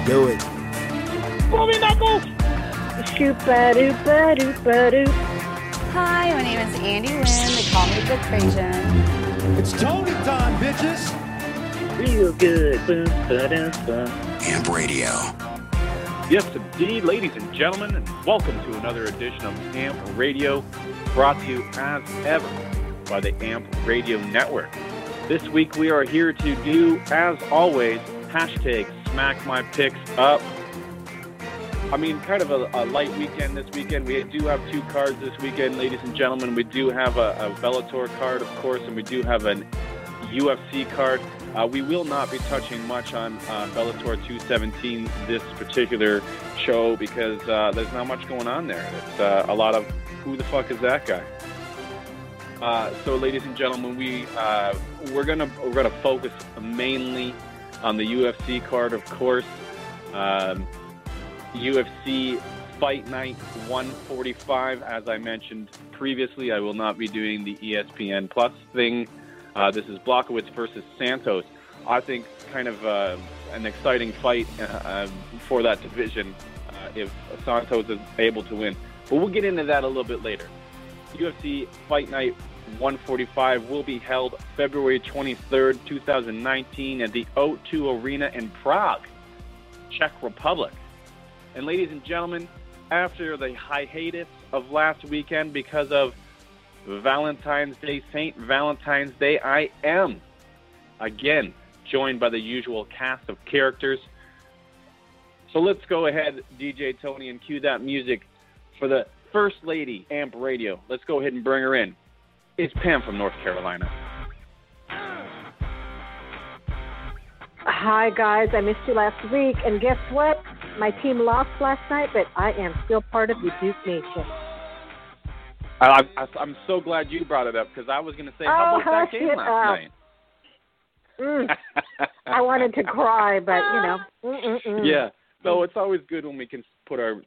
Do it. Bobby Knuckles! Shoop-a-doop-a-doop-a-doop. Hi, my name is Andy Lynn. They call me the Trajan. It's Tony time, bitches. Real good. Boom, ba-dum, bum. Amp Radio. Yes, indeed, ladies and gentlemen, and welcome to another edition of AMP Radio, brought to you as ever by the AMP Radio Network. This week we are here to do, as always, hashtag Smack My Picks Up. I mean, kind of a light weekend this weekend. We do have two cards this weekend, ladies and gentlemen. We do have a Bellator card, of course, and we do have an UFC card. We will not be touching much on Bellator 217 this particular show because there's not much going on there. It's a lot of who the fuck is that guy. So, ladies and gentlemen, we're gonna focus mainly on the UFC card, of course. UFC Fight Night 145. As I mentioned previously, I will not be doing the ESPN Plus thing. This is Blachowicz versus Santos. I think kind of an exciting fight for that division if Santos is able to win. But we'll get into that a little bit later. UFC Fight Night 145 will be held February 23rd, 2019 at the O2 Arena in Prague, Czech Republic. And ladies and gentlemen, after the hiatus of last weekend because of Valentine's Day, St. Valentine's Day, I am again joined by the usual cast of characters. So let's go ahead, DJ Tony, and cue that music for the First Lady AMP Radio. Let's go ahead and bring her in. It's Pam from North Carolina. Hi, guys. I missed you last week. And guess what? My team lost last night, but I am still part of the Duke Nation. I'm so glad you brought it up because I was going to say, how about that game last night? I wanted to cry, but, you know. Yeah. No, it's always good when we can put our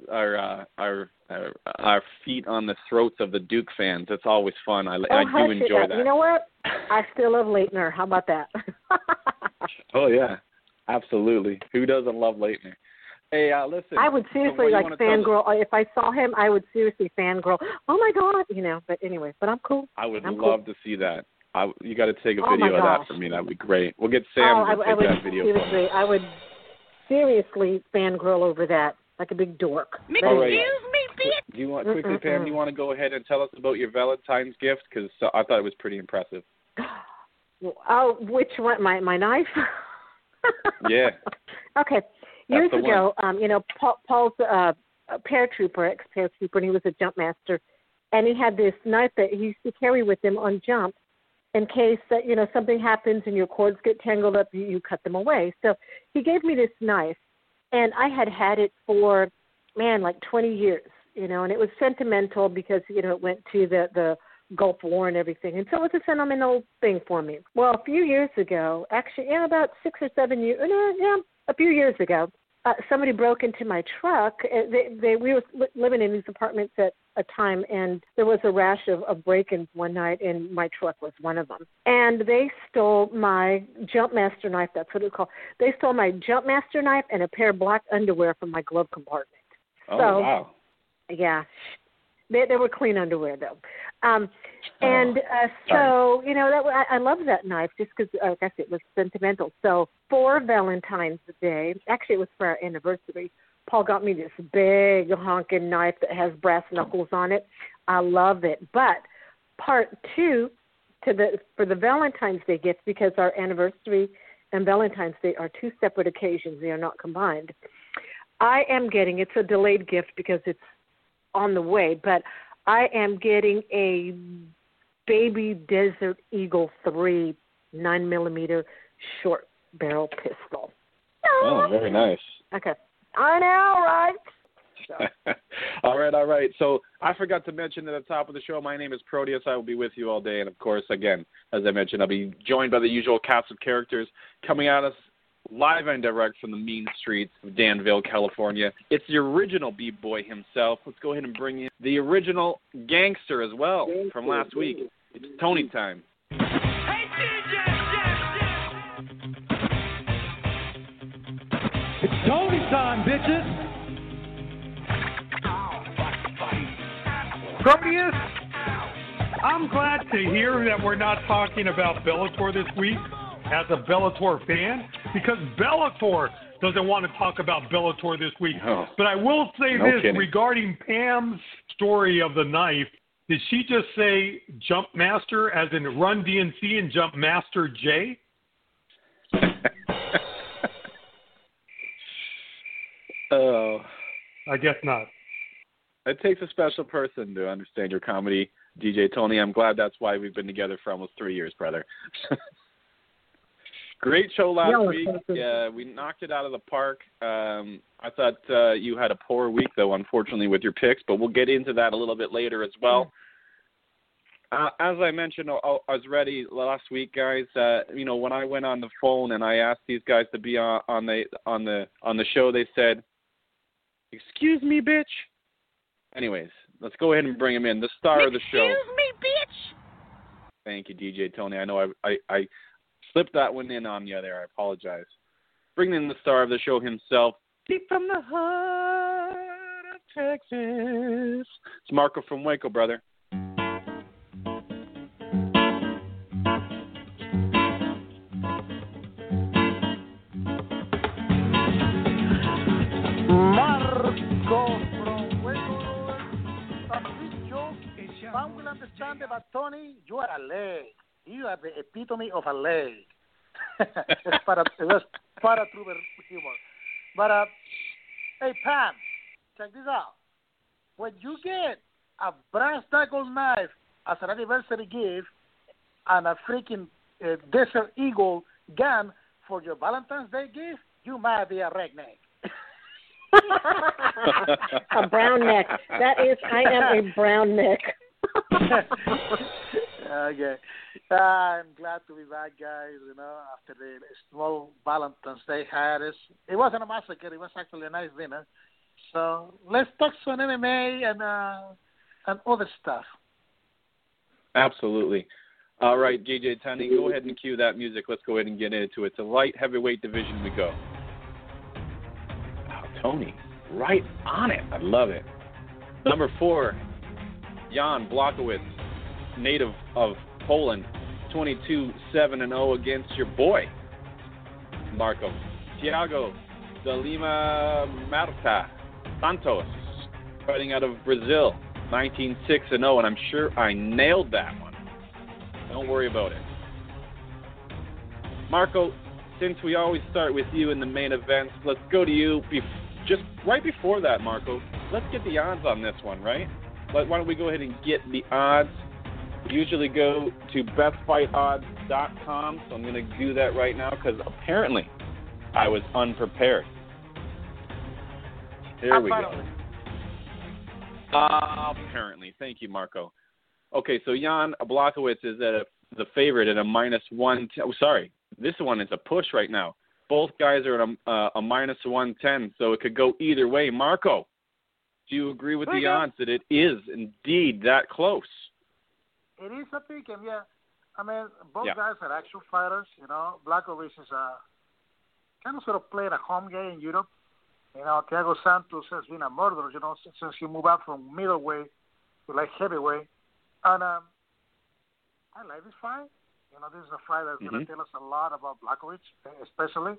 feet on the throats of the Duke fans. It's always fun. I do enjoy that. You know what? I still love Leitner. How about that? Oh, yeah. Absolutely. Who doesn't love Leitner? Hey, listen. I would seriously fangirl. If I saw him, I would seriously fangirl. Oh, my God. You know, but anyway, but I'm cool. I would love to see that. You got to take a video of that for me. That would be great. We'll get Sam to take that video for me. I would seriously fangirl over that like a big dork. All right. Excuse me, bitch. Do you want quickly, Pam? You want to go ahead and tell us about your Valentine's gift? Because I thought it was pretty impressive. Oh, which one? My knife? Yeah. Okay. Years ago, Paul's a paratrooper, ex-paratrooper, and he was a jump master, and he had this knife that he used to carry with him on jump in case that, something happens and your cords get tangled up, you cut them away. So he gave me this knife, and I had it for, like 20 years, and it was sentimental because, it went to the Gulf War and everything. And so it was a sentimental thing for me. Well, a few years ago, actually, about 6 or 7 years, a few years ago, somebody broke into my truck. We were living in these apartments at a time, and there was a rash of break-ins one night, and my truck was one of them. And they stole my Jumpmaster knife. That's what it's called. They stole my Jumpmaster knife and a pair of black underwear from my glove compartment. Oh, wow. Yeah. They were clean underwear, though. I love that knife just because, like I said, it was sentimental. So for Valentine's Day, actually it was for our anniversary, Paul got me this big honking knife that has brass knuckles on it. I love it. But part two for the Valentine's Day gift, because our anniversary and Valentine's Day are two separate occasions. They are not combined. I am getting, it's a delayed gift because it's on the way, but I am getting a Baby Desert Eagle 3 9mm short barrel pistol. Oh, very nice. Okay. I know, right? So. All right. So I forgot to mention at the top of the show, my name is Proteus. I will be with you all day. And, of course, again, as I mentioned, I'll be joined by the usual cast of characters coming at us live and direct from the mean streets of Danville, California. It's the original B-boy himself. Let's go ahead and bring in the original gangster as well from last week. It's Tony time. It's It's Tony time, bitches. Proteus, I'm glad to hear that we're not talking about Bellator this week as a Bellator fan, because Bellator doesn't want to talk about Bellator this week. Oh. But I will say this regarding Pam's story of the knife. Did she just say Jump Master as in Run DMC and Jump Master J? Oh. I guess not. It takes a special person to understand your comedy, DJ Tony. I'm glad that's why we've been together for almost 3 years, brother. Great show last week. We knocked it out of the park. I thought you had a poor week, though, unfortunately, with your picks, but we'll get into that a little bit later as well. As I mentioned, I was ready last week, guys. When I went on the phone and I asked these guys to be on the show, they said, "Excuse me, bitch." Anyways, let's go ahead and bring him in. The star of the show. Excuse me, bitch. Thank you, DJ Tony. I know I slipped that one in on you there. I apologize. Bringing in the star of the show himself, deep from the heart of Texas. It's Marco from Waco, brother. One will understand it, but Tony, you are a leg. You are the epitome of a leg. It's para true humor. But, hey, Pam, check this out. When you get a brass knuckle knife as an anniversary gift and a freaking Desert Eagle gun for your Valentine's Day gift, you might be a redneck. A brown neck. I am a brown neck. Okay. I'm glad to be back, guys, after the small Valentine's Day hiatus. It wasn't a massacre. It was actually a nice dinner. So let's talk some MMA and other stuff. Absolutely. All right, DJ Tony, go ahead and cue that music. Let's go ahead and get into it. The light heavyweight division we go. Wow, Tony, right on it. I love it. Number 4, Jan Blachowicz, native of Poland, 22-7-0 against your boy, Marco. Thiago de Lima Marta Santos, fighting out of Brazil, 19-6-0, and I'm sure I nailed that one. Don't worry about it. Marco, since we always start with you in the main events, let's go to you. Just right before that, Marco, let's get the odds on this one, right? Why don't we go ahead and get the odds? We usually go to bestfightodds.com, so I'm going to do that right now because apparently I was unprepared. There we go. Apparently. Thank you, Marco. Okay, so Jan Blachowicz is at the favorite at a -110. Oh, sorry, this one is a push right now. Both guys are at a -110, so it could go either way. Marco, do you agree with the odds that it is indeed that close? It is a pick, and I mean, both guys are actual fighters. Blachowicz is kind of sort of playing a home game in Europe. Thiago Santos has been a murderer, since he moved up from middleweight to light heavyweight. And I like this fight. This is a fight that's going to tell us a lot about Blachowicz, especially.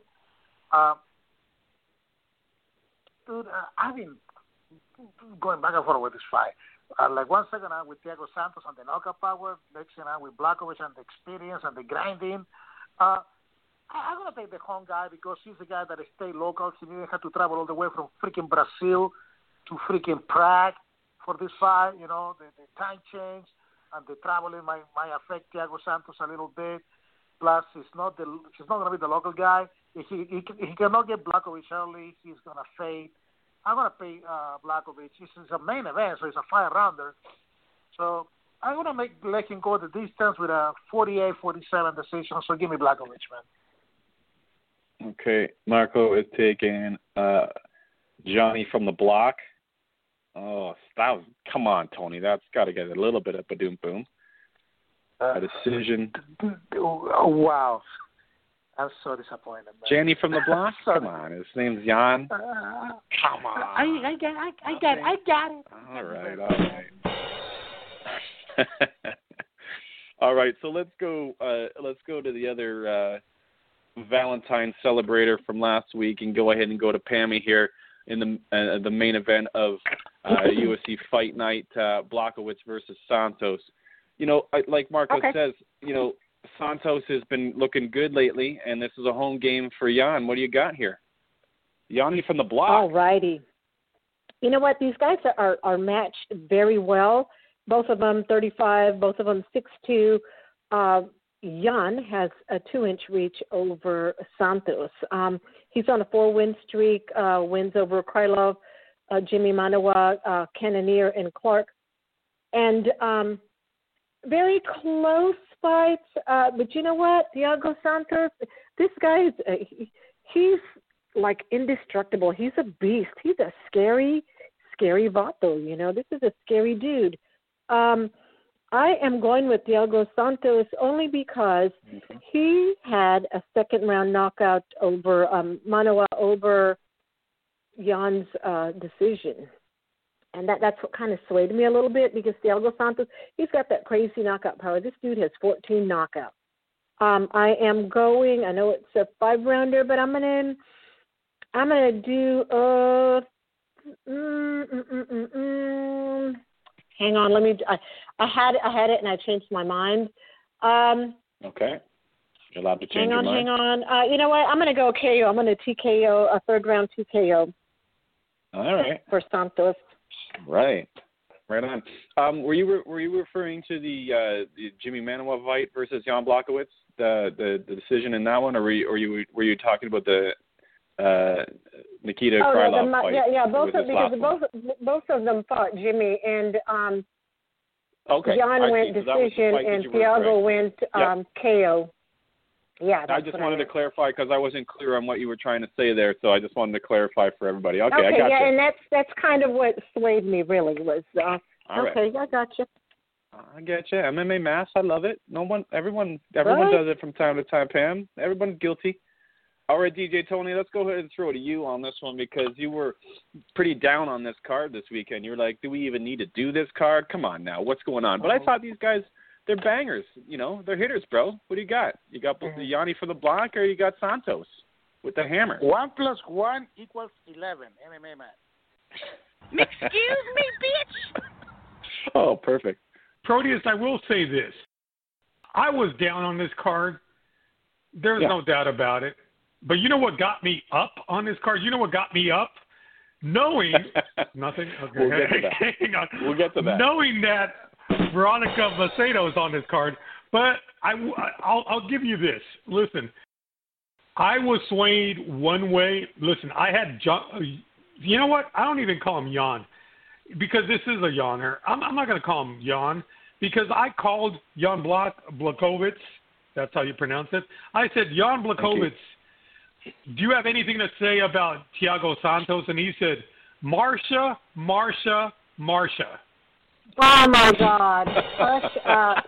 Dude, I've been going back and forth with this fight. Like 1 second I'm with Thiago Santos and the knockout power, next thing I'm with Blachowicz and the experience and the grinding. I'm going to take the home guy because he's the guy that stayed local. He didn't have to travel all the way from freaking Brazil to freaking Prague for this fight. The time change and the traveling might affect Thiago Santos a little bit. Plus, he's not going to be the local guy. If he cannot get Blachowicz early, he's going to fade. I'm going to pay Blachowicz. This is a main event, so it's a 5-rounder. So I'm going to let him go the distance with a 48-47 decision. So give me Blachowicz, man. Okay, Marco is taking Johnny from the block. Oh, come on, Tony. That's got to get a little bit of a doom boom. A decision. Oh, wow. I'm so disappointed. Man. Jenny from the block? Come on. His name's Jan. Come on. I got it. All right. All right. So let's go to the other Valentine celebrator from last week and go ahead and go to Pammy here in the main event of UFC Fight Night, Blachowicz versus Santos. You know, like Marco says, you know, Santos has been looking good lately, and this is a home game for Jan. What do you got here? Yanni from the block. All righty. You know what? These guys are matched very well. Both of them 35, both of them 6'2". Jan has a 2-inch reach over Santos. He's on a 4-win streak, wins over Krylov, Jimmy Manuwa, Cannonier, and Clark. And very close fights. But you know what? Thiago Santos, this guy he's like indestructible. He's a beast. He's a scary vato. You know, this is a scary dude. I am going with Thiago Santos only because he had a second-round knockout over Manuwa over Jan's decision. And that's what kind of swayed me a little bit because Thiago Santos, he's got that crazy knockout power. This dude has 14 knockouts. I am going, I know it's a 5-rounder, but I'm gonna do hang on, let me. I had it and I changed my mind. Okay, you're allowed to change your mind. Hang on. You know what? I'm gonna go KO. I'm gonna TKO, a 3rd-round TKO. All right. For Santos. Right on. Were you referring to the Jimmy Manuwa fight versus Jan Blachowicz, the decision in that one, or were you talking about the Nikita Krylov fight? Yeah, both of them fought Jimmy, and Jan went decision and Thiago went KO. Yeah, I just wanted to clarify because I wasn't clear on what you were trying to say there, so I just wanted to clarify for everybody. Okay, I got you. Yeah, and that's kind of what swayed me really was. Okay, I got you. I get you. MMA mass, I love it. Everyone does it from time to time, Pam. Everyone's guilty. All right, DJ Tony, let's go ahead and throw it to you on this one because you were pretty down on this card this weekend. You were like, do we even need to do this card? Come on now, what's going on? But I thought these guys, they're bangers. You know, they're hitters, bro. What do you got? You got Yanni for the block or you got Santos with the hammer? 1 + 1 = 11, MMA match. Excuse me, bitch. Oh, perfect. Proteus, I will say this. I was down on this card. There's no doubt about it. But you know what got me up on this card? You know what got me up? Knowing nothing. Okay, we'll get to that. Hang on. We'll get to that. Knowing that Veronica Macedo is on this card, but I'll give you this. Listen, I was swayed one way. Listen, I had you know what? I don't even call him Jan because this is a Janer. I'm not going to call him Jan because I called Jan Blachowicz. That's how you pronounce it. I said, Jan Blachowicz, do you have anything to say about Thiago Santos? And he said, Marsha. Oh, my God. Hush up.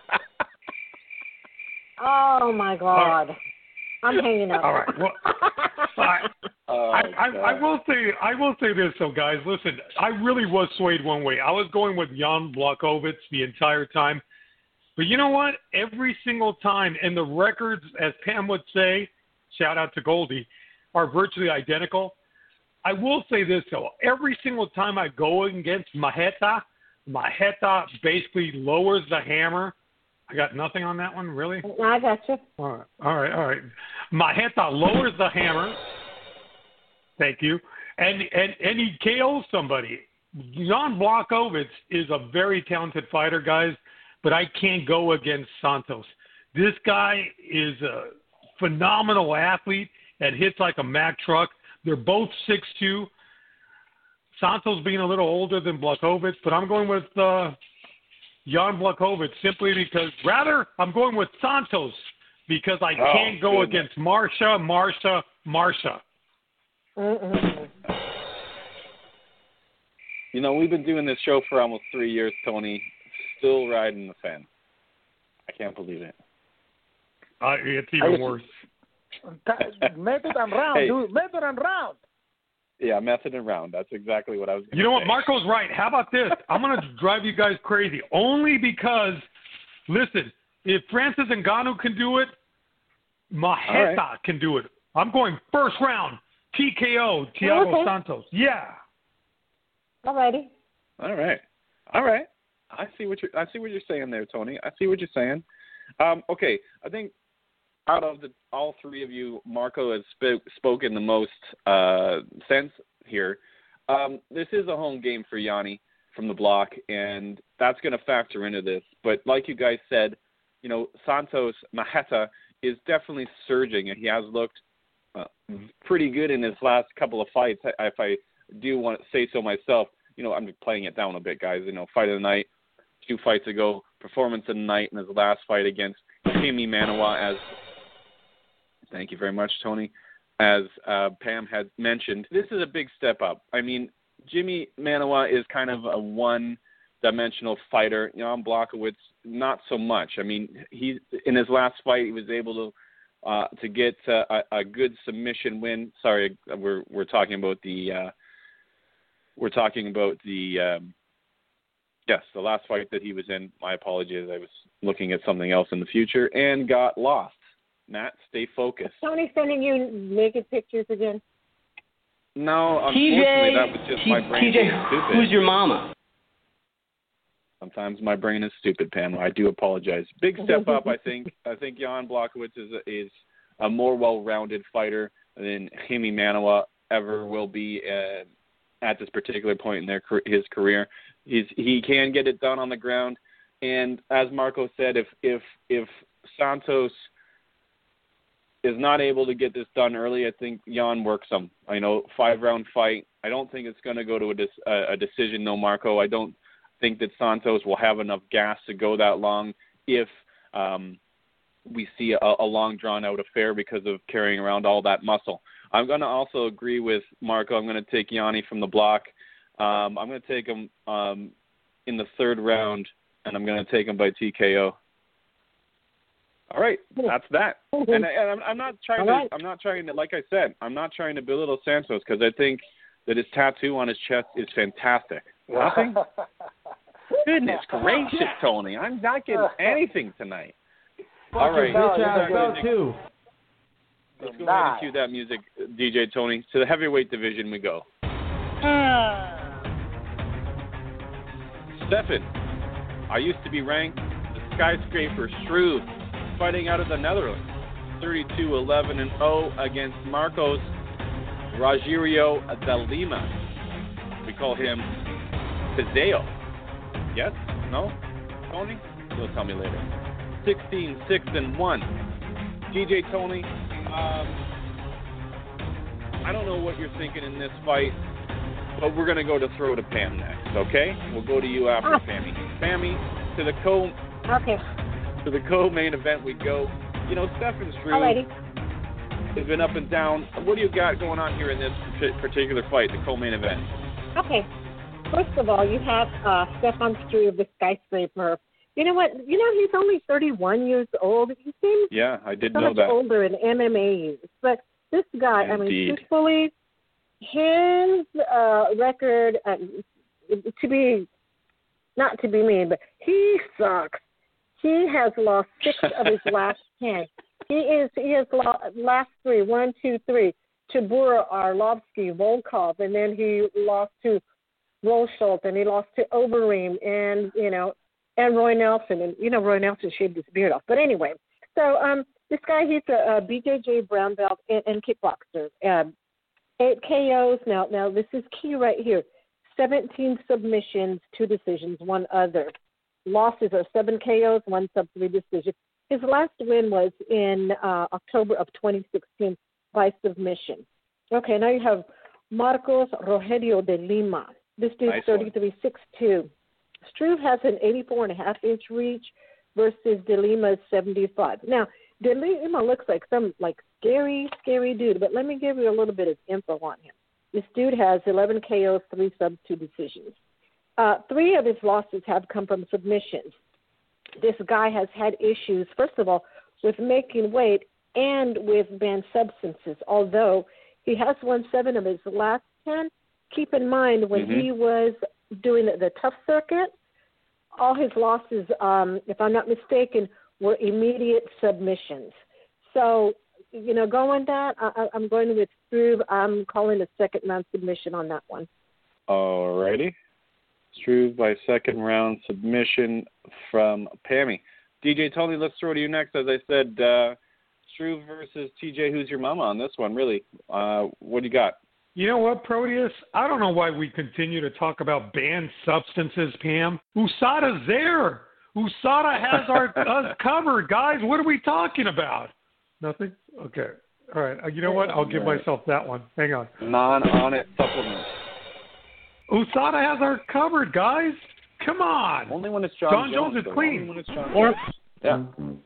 Oh, my God. I'm hanging up. All right. Well, I will say this, though, guys. Listen, I really was swayed one way. I was going with Jan Blachowicz the entire time. But you know what? Every single time, and the records, as Pam would say, shout out to Goldie, are virtually identical. I will say this, though. Every single time I go against Marreta basically lowers the hammer. I got nothing on that one, really? I got you. All right. Marreta lowers the hammer. Thank you. And he KOs somebody. Jan Blachowicz is a very talented fighter, guys, but I can't go against Santos. This guy is a phenomenal athlete and hits like a Mack truck. They're both 6'2". Santos being a little older than Blachowicz, but I'm going with Jan Blachowicz simply because, I'm going with Santos because I can't go against Marsha. Mm-mm. You know, we've been doing this show for almost 3 years, Tony. Still riding the fence. I can't believe it. It's even worse. Method and round, Hey. dude. Method and round. Yeah, method and round. That's exactly what I was going to say. You know what? Marco's right. How about this? I'm going to drive you guys crazy only because, listen, if Francis Ngannou can do it, Maheta can do it. I'm going first round, TKO, Thiago Santos. Yeah. All righty. All right. I see what you're saying there, Tony. I see what you're saying. Okay, I think out of all three of you, Marco has spoken the most sense here. This is a home game for Yanni from the block, and that's going to factor into this. But like you guys said, you know, Santos Maheta is definitely surging, and he has looked pretty good in his last couple of fights. If I do want to say so myself, you know, I'm playing it down a bit, guys. You know, fight of the night, 2 fights ago, performance of the night in his last fight against Jimmy Manuwa, as thank you very much, Tony. As Pam had mentioned, this is a big step up. I mean, Jimmy Manuwa is kind of a one-dimensional fighter. Jan Blachowicz, not so much. I mean, he in his last fight, he was able to get a good submission win. Sorry, we're talking about the the last fight that he was in. My apologies, I was looking at something else in the future and got lost. Matt, stay focused. Tony sending you naked pictures again? No, unfortunately, that was just my brain being stupid. Who's your mama? Sometimes my brain is stupid, Pam. I do apologize. Big step up, I think. I think Jan Blachowicz is a more well-rounded fighter than Jimmy Manuwa ever will be at this particular point in his career. He can get it done on the ground, and as Marco said, if Santos is not able to get this done early, I think Jan works him. I know 5-round fight. I don't think it's going to go to a decision, no, Marco. I don't think that Santos will have enough gas to go that long if we see a long, drawn-out affair because of carrying around all that muscle. I'm going to also agree with Marco. I'm going to take Yanni from the block. I'm going to take him in the 3rd round, and I'm going to take him by TKO. All right, that's that. And I'm not trying to. I'm not trying to. Like I said, I'm not trying to belittle Santos because I think that his tattoo on his chest is fantastic. Nothing. Goodness gracious, Tony! I'm not getting anything tonight. All right, let's go ahead and cue that music, DJ Tony. To the heavyweight division we go. Stefan, I used to be ranked the skyscraper Struve, fighting out of the Netherlands, 32-11-0 against Marcos Rogerio de Lima. We call him Pizeo. Yes? No? Tony? You'll tell me later. 16-6-1. DJ Tony, I don't know what you're thinking in this fight, but we're going to go to throw to Pam next, okay? We'll go to you after Pammy. Pammy, to the co-main event we go. You know, Stefan Struve has been up and down. What do you got going on here in this particular fight, the co-main event? Okay. First of all, you have Stefan Struve, the skyscraper. You know what? You know, he's only 31 years old. He seems I did so know much that. older in MMA years. But this guy, Indeed. I mean, truthfully, his record, not to be mean, but he sucks. He has lost 6 of his last 10. He has last 3, 1, 2, 3, to Bura Arlovsky, Volkov, and then he lost to Rosholt, and he lost to Overeem, and Roy Nelson, and Roy Nelson shaved his beard off. But anyway, so this guy, he's a BJJ brown belt and kickboxer. 8 KOs. Now this is key right here. 17 submissions, 2 decisions, 1 other. Losses are 7 KOs, 1 sub, 3 decisions. His last win was in October of 2016 by submission. Okay, now you have Marcos Rogerio de Lima. This dude's 33-6'2". Struve has an 84.5-inch reach versus De Lima's 75. Now, De Lima looks like some scary dude, but let me give you a little bit of info on him. This dude has 11 KOs, 3 subs, 2 decisions. 3 of his losses have come from submissions. This guy has had issues, first of all, with making weight and with banned substances, although he has won 7 of his last 10. Keep in mind, when he was doing the tough circuit, all his losses, if I'm not mistaken, were immediate submissions. So, going that, I'm going with Struve. I'm calling a second-round submission on that one. All righty. Struve by second-round submission from Pammy. DJ Tony, let's throw to you next. As I said, Struve versus TJ, who's your mama on this one, really? What do you got? You know what, Proteus? I don't know why we continue to talk about banned substances, Pam. USADA's there. USADA has us covered, guys. What are we talking about? Nothing? Okay. All right. You know what? I'll give myself that one. Hang on. Non-on-it supplement. USADA has our covered, guys. Come on. Only when it's John Jones is clean. Only when it's John Jones. Yeah.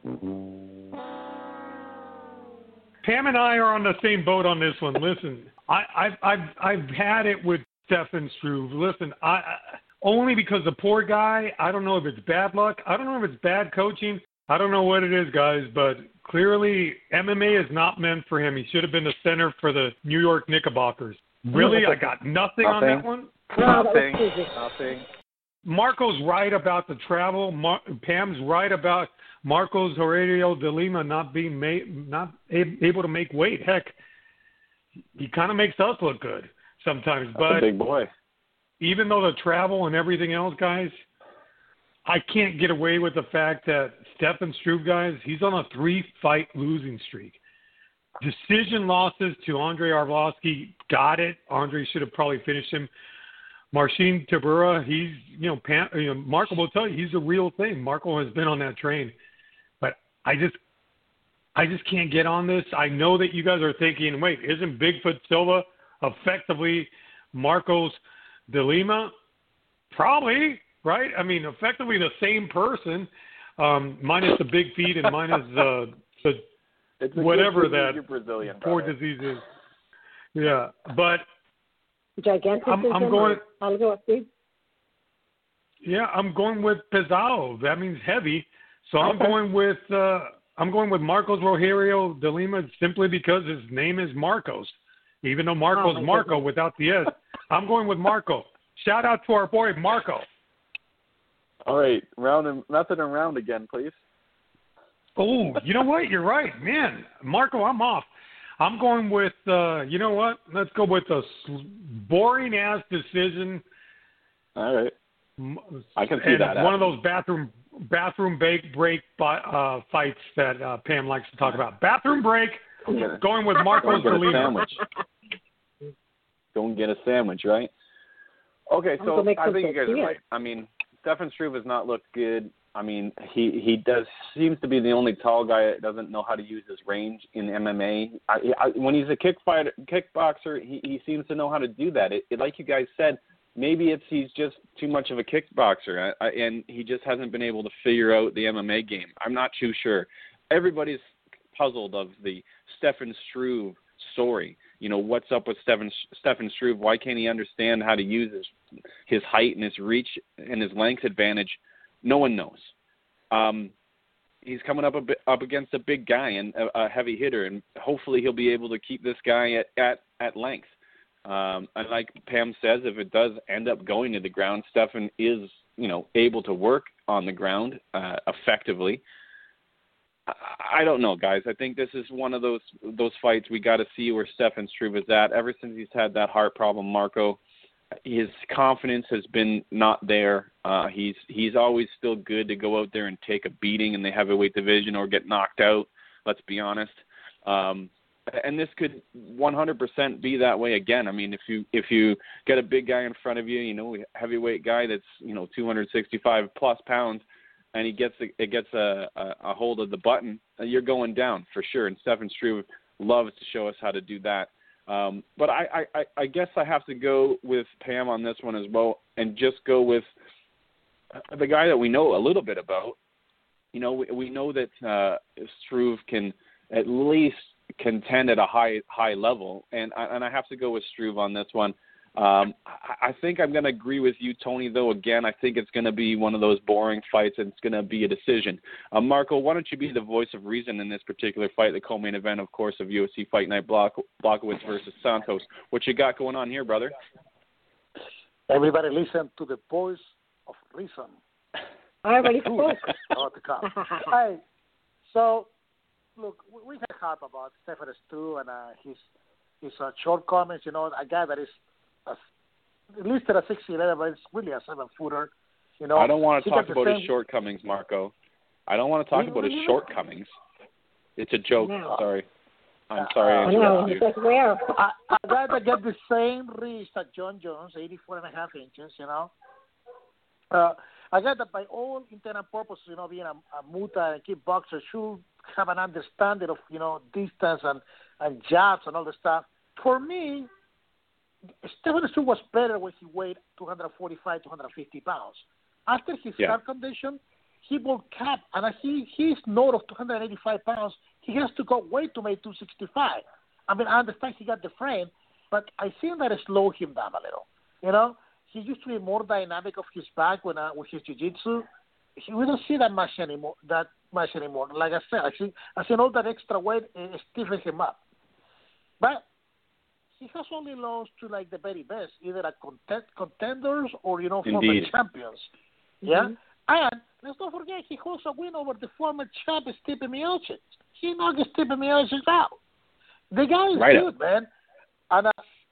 Pam and I are on the same boat on this one. Listen, I've had it with Stefan Struve. Listen, only because the poor guy, I don't know if it's bad luck. I don't know if it's bad coaching. I don't know what it is, guys, but clearly MMA is not meant for him. He should have been the center for the New York Knickerbockers. Really? I got nothing on that one? Nothing. Marco's right about the travel. Pam's right about Marcos Aurelio de Lima not able to make weight. Heck, he kind of makes us look good sometimes. But a big boy. Even though the travel and everything else, guys, I can't get away with the fact that Stefan Struve, guys, he's on a 3-fight losing streak. Decision losses to Andre Arlovsky. Got it. Andre should have probably finished him. Marcin Tybura, he's, Marco will tell you he's a real thing. Marco has been on that train. But I just can't get on this. I know that you guys are thinking, wait, isn't Bigfoot Silva effectively Marcos de Lima? Probably, right? I mean, effectively the same person, minus the big feet and minus the whatever that Brazilian, poor disease is. Yeah, but gigantism. I'm going. I'll go up, Steve. Yeah, I'm going with Pesado. That means heavy. So I'm going with Marcos Rogerio de Lima simply because his name is Marcos, even though Marco's Marco without the S. I'm going with Marco. Shout out to our boy Marco. All right, method and round again, please. Oh, you know what? You're right, man. Marco, I'm off. I'm going with, you know what? Let's go with a boring-ass decision. All right. I can see that. One of those bathroom break fights that Pam likes to talk about. Bathroom break, going with Marcos de Lima. Go and get a sandwich, right? Okay, so I think you guys are right. I mean, Stefan Struve has not looked good. I mean, he seems to be the only tall guy that doesn't know how to use his range in MMA. When he's a kickboxer, he seems to know how to do that. Like you guys said, maybe he's just too much of a kickboxer, and he just hasn't been able to figure out the MMA game. I'm not too sure. Everybody's puzzled of the Stefan Struve story. What's up with Stefan Struve? Why can't he understand how to use his height and his reach and his length advantage? No one knows. He's coming up against a big guy and a heavy hitter, and hopefully he'll be able to keep this guy at length. And like Pam says, if it does end up going to the ground, Stefan is able to work on the ground effectively. I don't know, guys. I think this is one of those fights we got to see where Stefan Struve is at. Ever since he's had that heart problem, Marco, his confidence has been not there. He's always still good to go out there and take a beating in the heavyweight division or get knocked out. Let's be honest. And this could 100% be that way again. I mean, if you get a big guy in front of you, a heavyweight guy that's 265 plus pounds, and he gets a hold of the button, you're going down for sure. And Stefan Struve loves to show us how to do that. But I guess I have to go with Pam on this one as well, and just go with the guy that we know a little bit about. We know that Struve can at least contend at a high level, and I have to go with Struve on this one. I think I'm going to agree with you, Tony, though. Again, I think it's going to be one of those boring fights, and it's going to be a decision. Marco, why don't you be the voice of reason in this particular fight, the co-main event, of course, of UFC Fight Night, Blachowicz versus Santos. What you got going on here, brother? Everybody listen to the voice of reason. I already spoke. Hey, so, look, we can harp about Stefan Struve and his shortcomings. You know, a guy that is listed at 6'11", but it's really a 7-footer. You know, I don't want to talk about his shortcomings, Marco. I don't want to talk about his shortcomings. It's a joke. No. Sorry. I'm sorry I interrupted you. A guy that get the same wrist as John Jones, 84.5 inches, you know. A guy that by all intent and purposes, you know, being a Muay Thai and kickboxer, should have an understanding of, you know, distance and jabs and all the stuff. For me, Stefan Struve was better when he weighed 245, 250 pounds. After his heart condition, he will cap, and he's north of 285 pounds. He has to go weight to make 265. I mean, I understand he got the frame, but I think that it slowed him down a little. You know, he used to be more dynamic of his back with his jiu-jitsu. We don't see that much anymore. Like I said, I think all that extra weight stiffens him up. But he has only lost to like the very best, either at contenders or, you know, former champions. Yeah? Mm-hmm. And let's not forget, he holds a win over the former champ, Stipe Miocic. He knocked Stipe Miocic out. The guy is good, man. And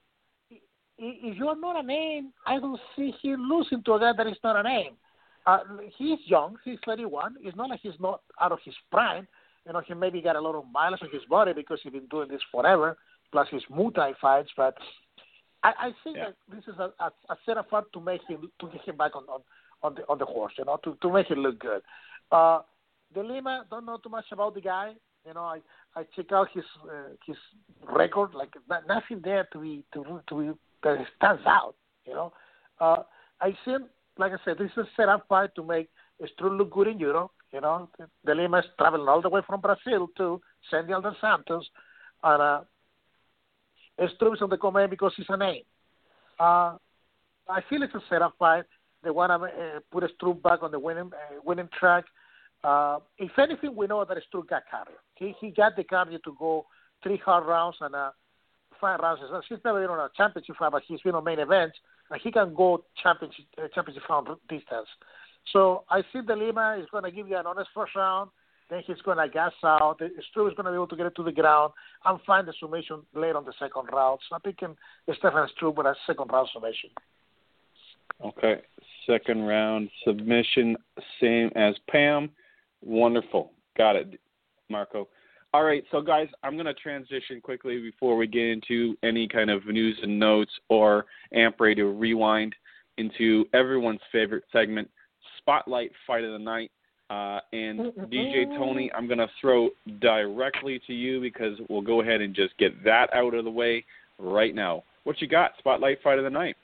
if you're not a name, I don't see him losing to a guy that is not a name. He's young. He's 31. It's not like he's not out of his prime. You know, he maybe got a lot of mileage on his body because he's been doing this forever, plus his Muay Thai fights. But I think that this is a setup to get him back on the horse, you know, to make it look good. De Lima, don't know too much about the guy. You know, I check out his record, like nothing there to be that stands out. You know, I think, like I said, this is a setup fight to make Struve look good in Europe. You know, De Lima is traveling all the way from Brazil to Sandy Alden Santos, and Struve is on the command because he's a name. I feel it's a setup fight. They want to put Struve back on the winning track. If anything, we know that Struve got cardio. He got the cardio to go 3 hard rounds and 5 rounds. He's never been on a championship fight, but he's been on main events, and he can go championship round distance. So I think De Lima is going to give you an honest first round. Then he's going to gas out. Struve is going to be able to get it to the ground and find the submission late on the second round. So I'm picking Stefan Struve with a second round submission. Okay, second round submission, same as Pam. Wonderful. Got it, Marco. All right, so guys, I'm going to transition quickly before we get into any kind of news and notes or Amp Radio Rewind into everyone's favorite segment, Spotlight Fight of the Night. And DJ Tony, I'm going to throw directly to you because we'll go ahead and just get that out of the way right now. What you got, Spotlight Fight of the Night?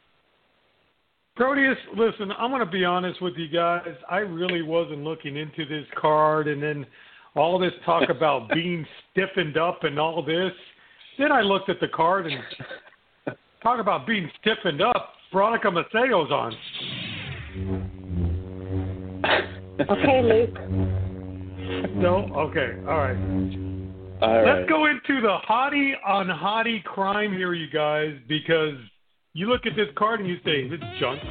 Proteus, listen, I'm going to be honest with you guys. I really wasn't looking into this card, and then all this talk about being stiffened up and all this. Then I looked at the card and talk about being stiffened up. Veronica Macedo's on. Okay, Luke. No? Okay. All right. Let's go into the hottie on hottie crime here, you guys, because you look at this card and you say, this is junk.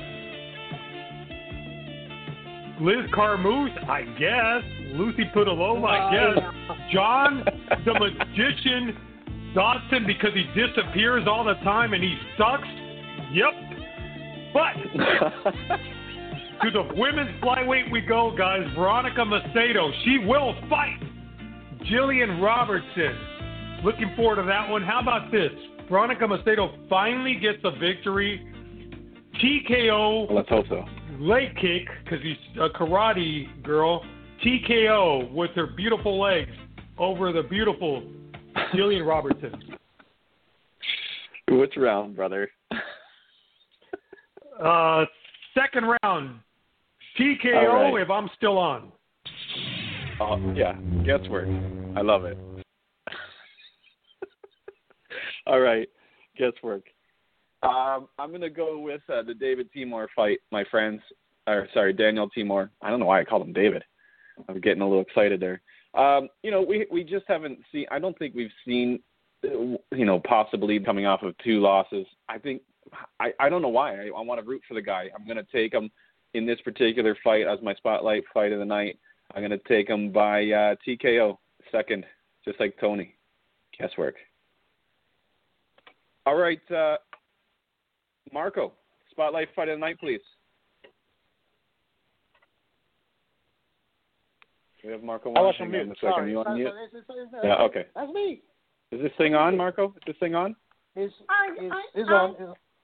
Liz Carmouche, I guess. Lucy Putilova, I guess. John the Magician Dodson, because he disappears all the time and he sucks. Yep. But to the women's flyweight we go, guys. Veronica Macedo. She will fight Jillian Robertson. Looking forward to that one. How about this? Veronica Macedo finally gets a victory. TKO. Let's hope so. Leg kick, because he's a karate girl. TKO with her beautiful legs over the beautiful Jillian Robertson. Which round, brother? Second round. TKO if I'm still on. Yeah, guesswork. I love it. All right, guesswork. I'm going to go with the David Timur fight, my friends. Daniel Timur. I don't know why I called him David. I'm getting a little excited there. We just haven't seen – I don't think we've seen, possibly coming off of 2 losses. I think – I don't know why. I want to root for the guy. I'm going to take him in this particular fight as my spotlight fight of the night. I'm going to take him by TKO, second, just like Tony. Guesswork. All right, Marco, spotlight fight of the night, please. We have Marco watching. Sorry. You on mute? Yeah, okay. That's me. Is this thing on, Marco? Is this thing on? It's on.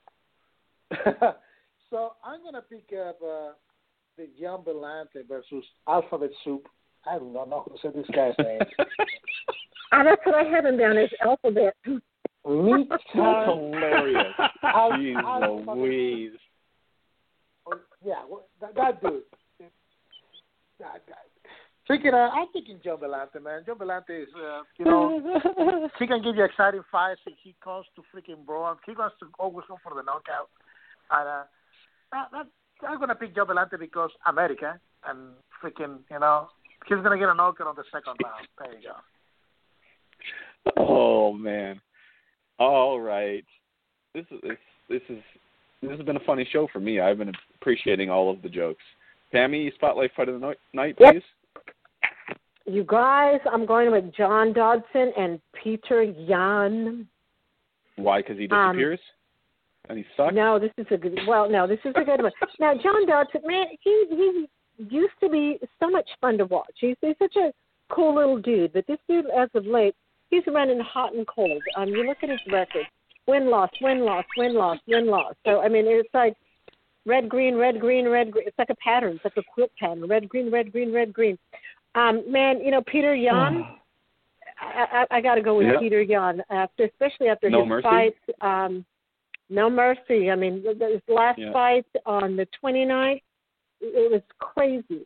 So I'm going to pick up the Gian Villante versus Alphabet Soup. I don't know how to say this guy's name. That's what I had him down as Alphabet. That's hilarious. Jeez Louise. Yeah, that dude. That guy. I'm thinking Gian Villante, man. Gian Villante is, he can give you exciting fights. He comes to freaking brawl. He wants to always go for the knockout. And I'm going to pick Gian Villante because America and freaking, he's going to get a knockout on the second round. There you go. Oh, man. All right. This has been a funny show for me. I've been appreciating all of the jokes. Pammy, spotlight fight of the night, please. Yep. You guys, I'm going with John Dodson and Peter Yan. Why? Because he disappears and he sucks? No, this is a good. Well, no, this is a good one. Now, John Dodson, man, he used to be so much fun to watch. He's such a cool little dude, but this dude, as of late, he's running hot and cold. You look at his record: win-loss, win-loss, win-loss, win-loss. So I mean, it's like red, green, red, green, red, green. It's like a pattern. It's like a quilt pattern: red, green, red, green, red, green. Man, Peter Yan, I got to go with Peter Yan, especially after No his mercy? fights. No mercy. I mean, his last fight on the 29th, it was crazy.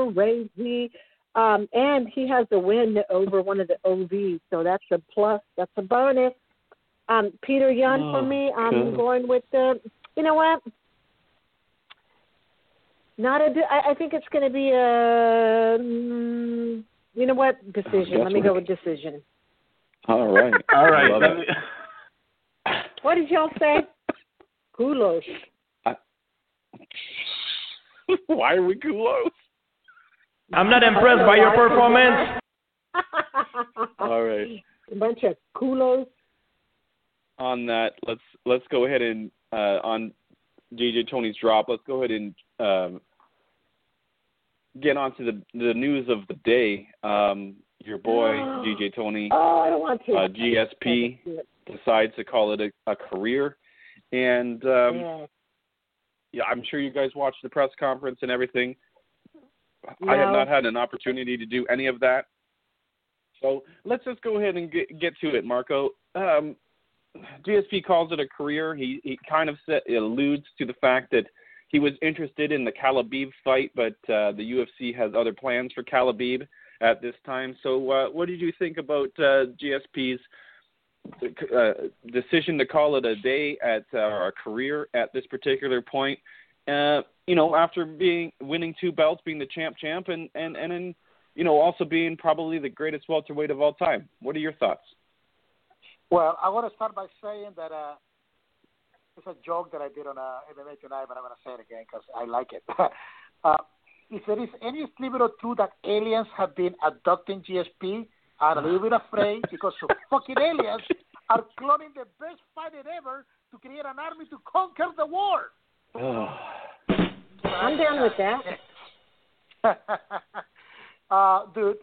And he has a win over one of the OVs, so that's a plus. That's a bonus. Peter Yan for me. I'm going with you know what? I think it's going to be a, decision. Let me go with decision. All right. All right. What did y'all say? Kulos. Why are we kulos? I'm not impressed by your performance. All right. A bunch of kulos. On that, let's go ahead and on DJ Tony's drop. Let's go ahead and get on to the news of the day. Your boy DJ Tony, I don't want to. GSP decides to call it a career, and I'm sure you guys watched the press conference and everything. No. I have not had an opportunity to do any of that, so let's just go ahead and get to it, Marco. GSP calls it a career. He kind of alludes to the fact that he was interested in the Khabib fight, but the UFC has other plans for Khabib at this time. So what did you think about GSP's decision to call it a day at a career at this particular point? After winning 2 belts, being the champ, and also being probably the greatest welterweight of all time. What are your thoughts? Well, I want to start by saying that it's a joke that I did on MMA Tonight, but I'm going to say it again because I like it. If there is any sliver of truth that aliens have been abducting GSP, I'm a little bit afraid because some fucking aliens are cloning the best fighter ever to create an army to conquer the war. I'm down with that. Dude,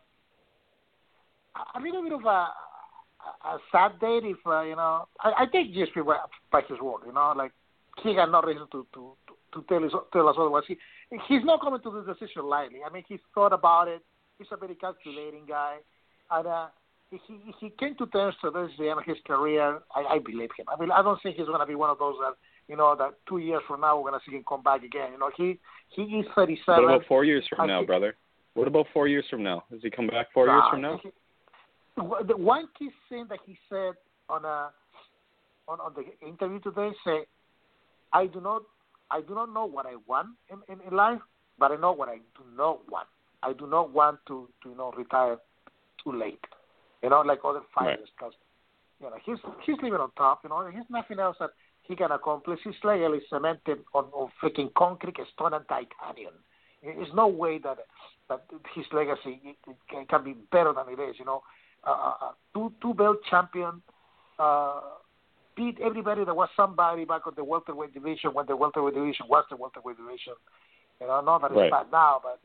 a little bit of a sad day if, I take GSP by his word, like he had no reason to tell us otherwise. He's not coming to this decision lightly. I mean, he's thought about it. He's a very calculating guy. And he came to terms to this the end of his career. I believe him. I mean, I don't think he's going to be one of those that, that 2 years from now we're going to see him come back again. He is 37. What about 4 years from now, brother? What about 4 years from now? Does he come back 4 years from now? The one key thing that he said on on the interview today say, I do not know what I want in life, but I know what I do not want. I do not want to retire too late, like other fighters, because he's living on top. He's nothing else that he can accomplish. His legacy is cemented on freaking concrete, stone, and titanium. There's no way that his legacy can be better than it is. Two belt champion, beat everybody that was somebody back on the welterweight division when the welterweight division was the welterweight division. Not that it's bad now, but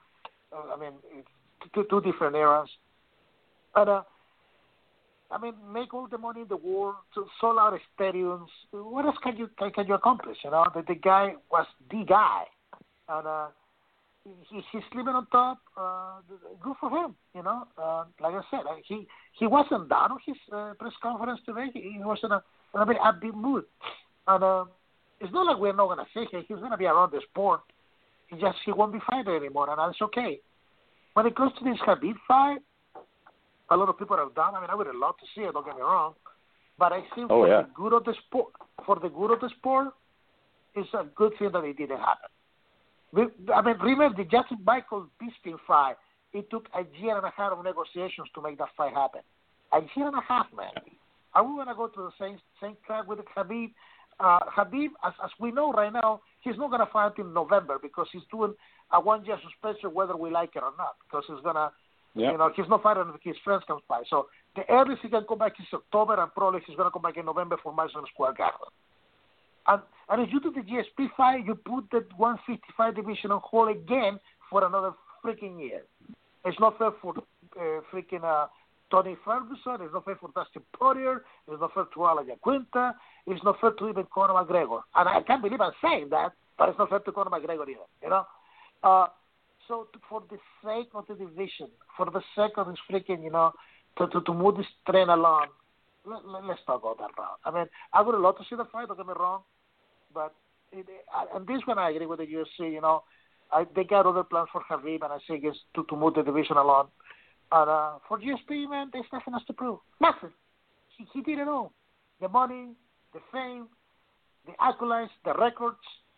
it's two different eras. But make all the money in the world, to sold out stadiums. What else can you accomplish? The guy was the guy, and he's living on top. Good for him. Like I said, he wasn't down on his press conference today. He was in a very upbeat mood, and it's not like we're not going to see him. He's going to be around the sport. He won't be fighting anymore, and that's okay. When it comes to this Khabib fight, a lot of people are down. I would have loved to see it. Don't get me wrong, but I think the good of the sport, it's a good thing that it didn't happen. Remember the Justin Michael Bisping fight? It took a year and a half of negotiations to make that fight happen. A year and a half, man. Are we gonna go to the same track with Khabib? Khabib, as we know right now, he's not gonna fight in November because he's doing a 1-year suspension, whether we like it or not. Because he's gonna. He's not fighting if his friends come by. So the earliest he can come back is October, and probably he's going to come back in November for Madison Square Garden. And if you do the GSP fight, you put the 155 division on hold again for another freaking year. It's not fair for Tony Ferguson. It's not fair for Dustin Poirier. It's not fair to Alan Quinta. It's not fair to even Conor McGregor. And I can't believe I'm saying that, but it's not fair to Conor McGregor either. So for the sake of the division, for the sake of this freaking, to move this train along, let's not go that route. I would love to see the fight, don't get me wrong, but and this one I agree with the UFC, they got other plans for Khabib, and I think it's to move the division along. And for GSP, man, there's nothing else to prove. Nothing. He did it all. The money, the fame, the accolades, the records.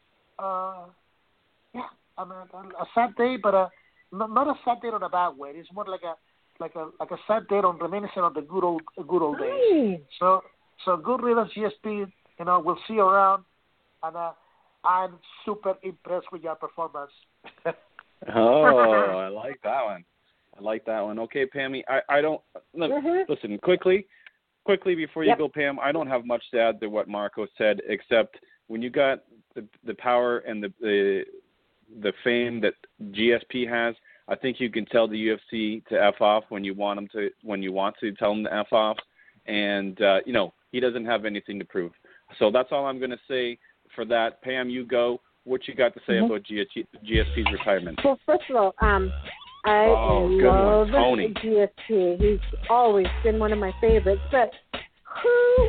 A sad day, but not a sad day in a bad way. It's more like a sad day on reminiscent of the good old days. So good riddance, GSP. We'll see you around, and I'm super impressed with your performance. I like that one. Okay, Pammy, I don't listen quickly before you go, Pam. I don't have much to add to what Marco said, except when you got the power and the fame that GSP has, I think you can tell the UFC to F off when you want to tell them to F off, and he doesn't have anything to prove. So that's all I'm going to say for that. Pam, you go. What you got to say about GSP's retirement? Well, first of all, I love GSP. He's always been one of my favorites. But who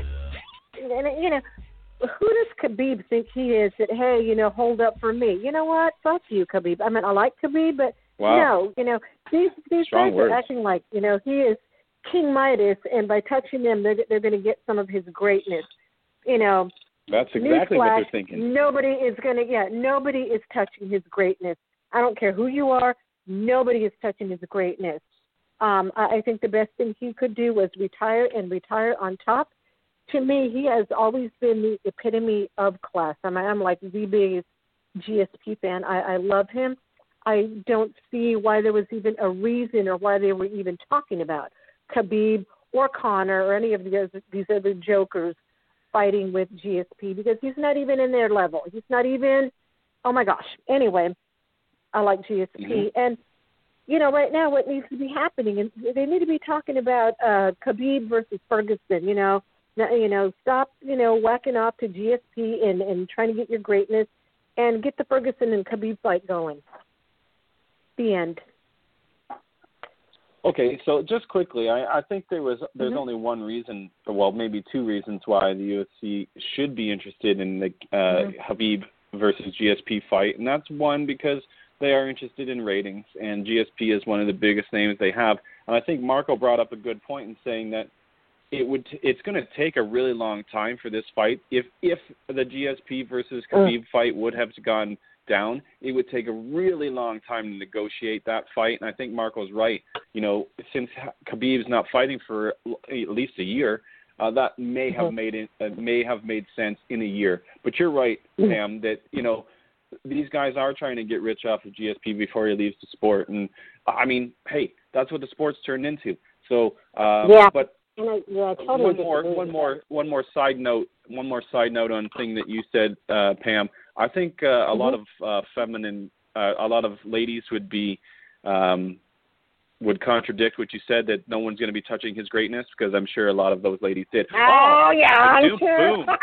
does Khabib think he is that, hey, hold up for me? You know what? Fuck you, Khabib. I like Khabib, but no, these guys are acting like, he is King Midas, and by touching them, they're going to get some of his greatness. That's exactly what they're thinking. Nobody is touching his greatness. I don't care who you are. Nobody is touching his greatness. I think the best thing he could do was retire on top. To me, he has always been the epitome of class. I'm like the biggest GSP fan. I love him. I don't see why there was even a reason or why they were even talking about Khabib or Conor or any of these other jokers fighting with GSP, because he's not even in their level. He's not even, oh my gosh. Anyway, I like GSP. And, right now what needs to be happening, and they need to be talking about Khabib versus Ferguson, stop, whacking off to GSP and trying to get your greatness, and get the Ferguson and Khabib fight going. The end. Okay, so just quickly, I think there's only one reason, well, maybe two reasons why the UFC should be interested in the Khabib versus GSP fight, and that's one, because they are interested in ratings, and GSP is one of the biggest names they have. And I think Marco brought up a good point in saying that it's going to take a really long time for this fight. If the GSP versus Khabib fight would have gone down, it would take a really long time to negotiate that fight. And I think Marco's right. You know, since Khabib's not fighting for at least a year, that may have made sense in a year. But you're right, Sam, that, you know, these guys are trying to get rich off of GSP before he leaves the sport. And I mean, hey, that's what the sport's turned into. So, but totally one more side note on a thing that you said, Pam. I think a lot of a lot of ladies would contradict what you said, that no one's going to be touching his greatness, because I'm sure a lot of those ladies did. I'm sure. Boom.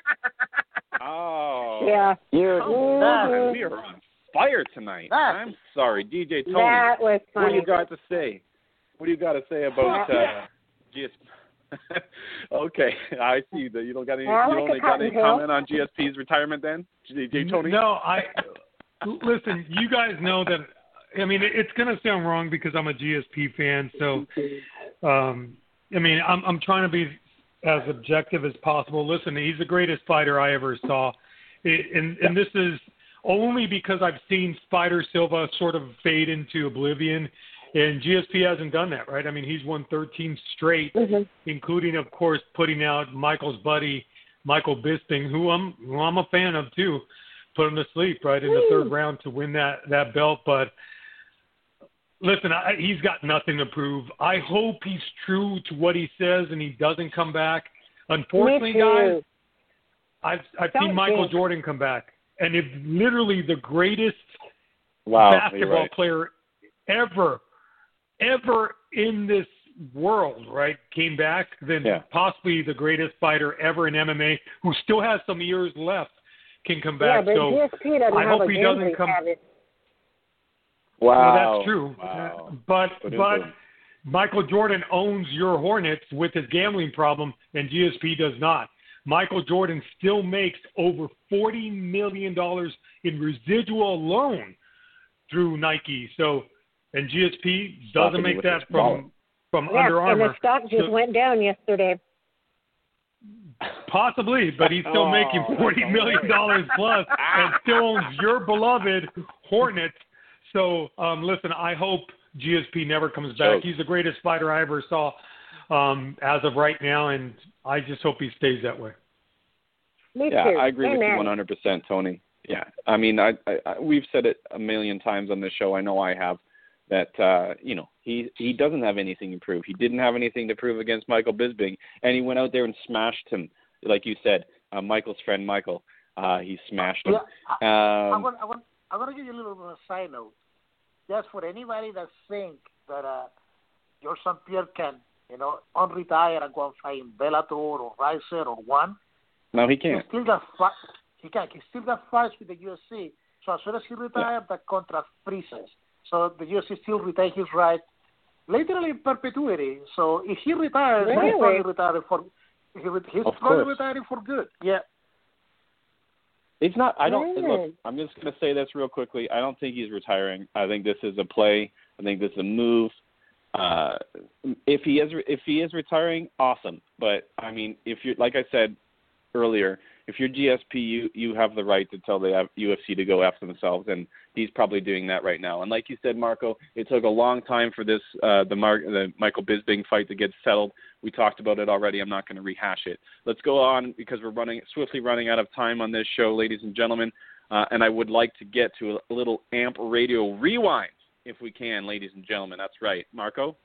Oh, yeah. We are on fire tonight. I'm sorry, DJ Tony. That was funny. What do you got to say? What do you got to say about GSP? Okay, I see that you don't got any. You got any comment on GSP's retirement then, DJ Tony? No, listen. You guys know that. I mean, it's going to sound wrong because I'm a GSP fan. So, I mean, I'm trying to be as objective as possible. Listen, he's the greatest fighter I ever saw, and this is only because I've seen Spider Silva sort of fade into oblivion. And GSP hasn't done that, right? I mean, he's won 13 straight, including, of course, putting out Michael's buddy, Michael Bisping, who I'm a fan of too, put him to sleep, right, in the third round to win that belt. But listen, he's got nothing to prove. I hope he's true to what he says and he doesn't come back. Unfortunately, guys, I've seen Michael Jordan come back, and if literally the greatest basketball player ever in this world, right, came back, then possibly the greatest fighter ever in MMA, who still has some years left, can come back. Yeah, but so GSP doesn't I hope he doesn't come. Wow, well, that's true. Wow. But Michael Jordan owns your Hornets with his gambling problem, and GSP does not. Michael Jordan still makes over $40 million in residual alone through Nike. So. And GSP doesn't make that from Under Armour. And the stock just went down yesterday. Possibly, but he's still making $40 million plus and still owns your beloved Hornets. So, listen, I hope GSP never comes back. He's the greatest fighter I ever saw as of right now, and I just hope he stays that way. Me too. I agree with you 100%, Tony. Yeah, I mean, we've said it a million times on this show. I know I have. That, you know, he doesn't have anything to prove. He didn't have anything to prove against Michael Bisping, and he went out there and smashed him. Like you said, Michael's friend Michael, he smashed him. I want to give you a little bit of a side note. Just for anybody that think that George St. Pierre can, you know, unretire and go and fight in Bellator or Riser or One. No, he can't. He still got fights with the UFC. So as soon as he retires, the contract freezes. So the UFC still retains his right, literally in perpetuity. So if he retires, he's probably retiring for. He's probably retiring for good. Yeah. It's not. I don't. Look, I'm just going to say this real quickly. I don't think he's retiring. I think this is a play. I think this is a move. If he is retiring, awesome. But I mean, if you're, like I said earlier, if you're GSP, you have the right to tell the UFC to go after themselves, and he's probably doing that right now. And like you said, Marco, it took a long time for this the Michael Bisping fight to get settled. We talked about it already. I'm not going to rehash it. Let's go on because we're swiftly running out of time on this show, ladies and gentlemen. And I would like to get to a little AMP Radio rewind, if we can, ladies and gentlemen. That's right, Marco.